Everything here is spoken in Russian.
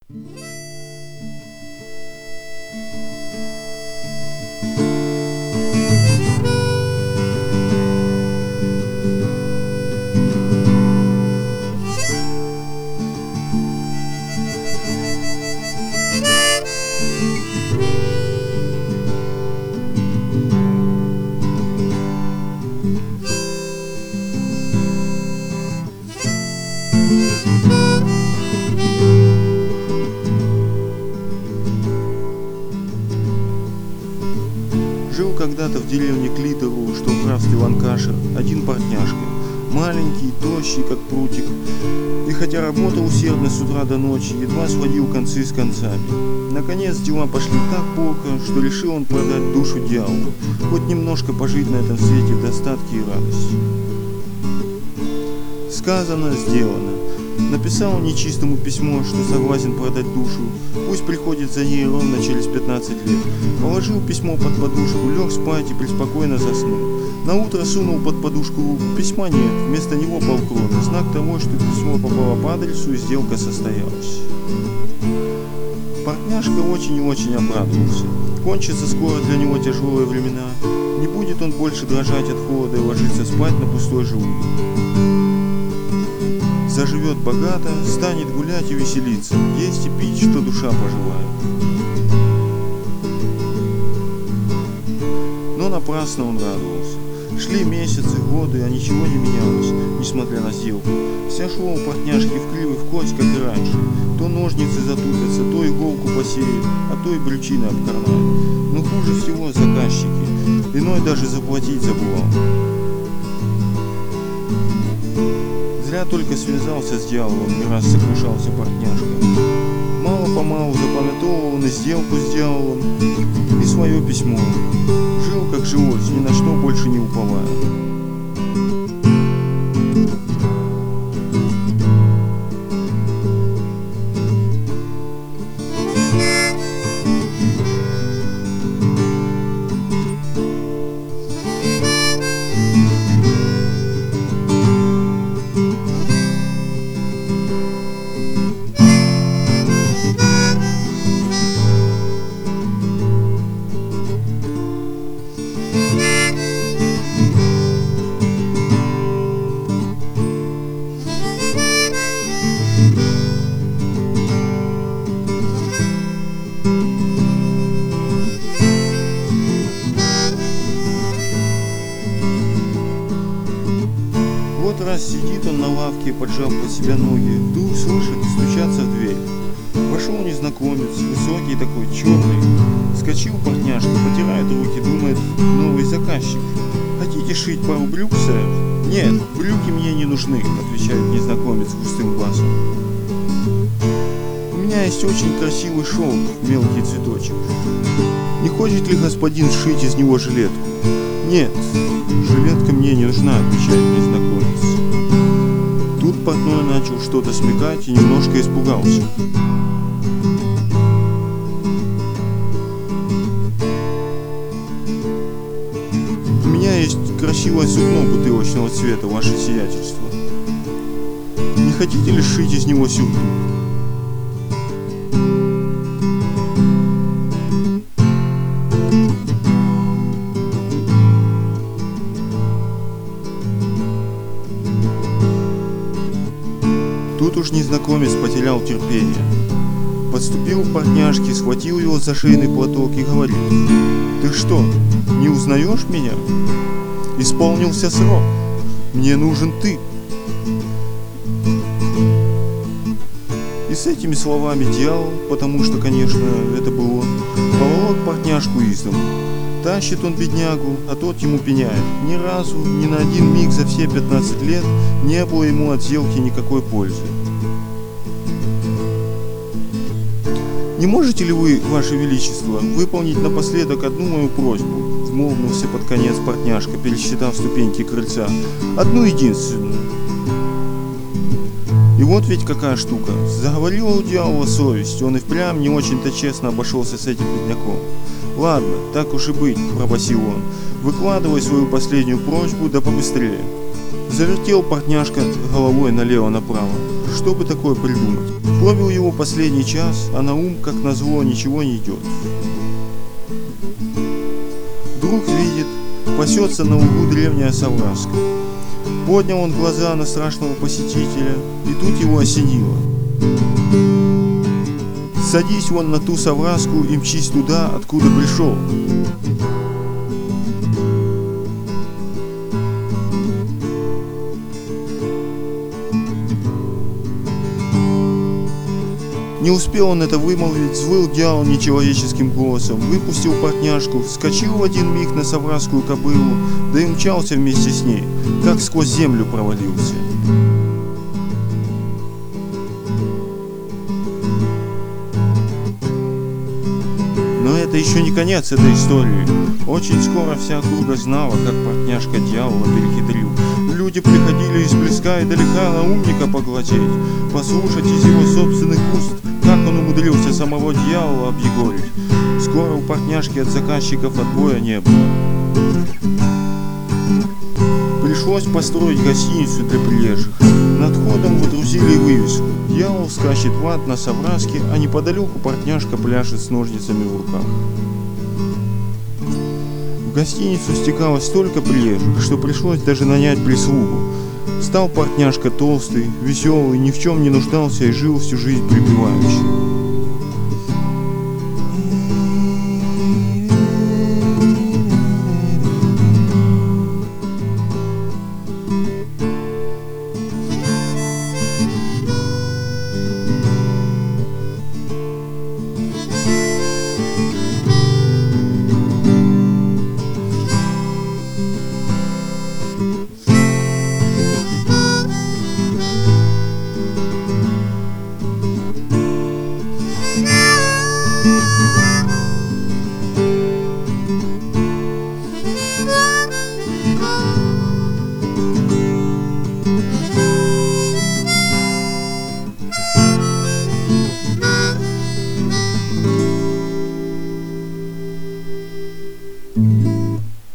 Жил когда-то в деревне Клитору, что в графстве Ланкашир, один портняшка, маленький, тощий, как прутик, и хотя работал усердно с утра до ночи, едва сводил концы с концами. Наконец дела пошли так плохо, что решил он продать душу дьяволу, хоть немножко пожить на этом свете в достатке и радости. Сказано, сделано. Написал он нечистому письмо, что согласен продать душу, пусть приходит за ней ровно через 15 лет. Положил письмо под подушку, лег спать и преспокойно заснул. Наутро сунул под подушку руку, письма нет, вместо него полкроны, знак того, что письмо попало по адресу и сделка состоялась. Портняшка очень и очень обрадовался. Кончатся скоро для него тяжелые времена, не будет он больше дрожать от холода и ложиться спать на пустой желудок. Заживет богато, станет гулять и веселиться, есть и пить, что душа пожелает. Но напрасно он радовался. Шли месяцы, годы, а ничего не менялось, несмотря на сделку. Вся шло у портняшки в кривый в кость, как и раньше. То ножницы затупятся, то иголку посеют, а то и брючины обкорнают. Но хуже всего заказчики. Иной даже заплатить забывал. Зря только связался с дьяволом, не раз сокрушался портняшка. Мало-помалу запамятовал он и сделку с дьяволом, и свое письмо. Жил как жилось, ни на что больше не уповая. Вот раз сидит он на лавке, поджав под себя ноги, вдруг слышит стучаться в дверь. Вошел незнакомец, высокий такой, черный. Вскочил портняшка, потирает руки, думает, новый заказчик. Хотите шить пару брюк, сэр? Нет, брюки мне не нужны, отвечает незнакомец густым басом. У меня есть очень красивый шелк, мелкий цветочек. Не хочет ли господин сшить из него жилетку? Нет, жилетка мне не нужна, отвечает незнакомец. Тут портной начал что-то смекать и немножко испугался. У меня есть красивое сукно бутылочного цвета, ваше сиятельство. Не хотите ли сшить из него сюртук? Тут уж незнакомец потерял терпение. Подступил к портняшке, схватил его за шейный платок и говорит: «Ты что, не узнаешь меня? Исполнился срок. Мне нужен ты». И с этими словами дьявол, потому что, конечно, это был он, поволок портняшку из дому. Тащит он беднягу, а тот ему пеняет. Ни разу, ни на один миг за все 15 лет не было ему от сделки никакой пользы. «Не можете ли вы, ваше величество, выполнить напоследок одну мою просьбу?» — взмолвился под конец портняшка, пересчитав ступеньки крыльца. «Одну единственную». И вот ведь какая штука. Заговорила у дьявола совесть, он и впрямь не очень-то честно обошелся с этим бедняком. «Ладно, так уж и быть», — пробасил он, — «выкладывай свою последнюю просьбу, да побыстрее». Завертел портняшка головой налево-направо. Что бы такое придумать? Пробил его последний час, а на ум, как назло, ничего не идет. Вдруг видит, пасется на углу древняя совраска. Поднял он глаза на страшного посетителя, и тут его осенило. Садись вон на ту совраску и мчись туда, откуда пришел. Не успел он это вымолвить, взвыл дьявол нечеловеческим голосом, выпустил портняшку, вскочил в один миг на совраскую кобылу, да и мчался вместе с ней, как сквозь землю провалился. Но это еще не конец этой истории. Очень скоро вся округа знала, как портняшка дьявола перехитрил. Люди приходили изблизка и далека на умника поглазеть, послушать из его собственных уст, как он умудрился самого дьявола объегорить. Скоро у портняшки от заказчиков отбоя не было. Пришлось построить гостиницу для приезжих. Над входом водрузили вывеску: «Дьявол скачет в ад на совраске, а неподалеку портняшка пляшет с ножницами в руках». В гостиницу стекалось столько приезжих, что пришлось даже нанять прислугу. Стал портняшка толстый, веселый, ни в чем не нуждался и жил всю жизнь припеваючи.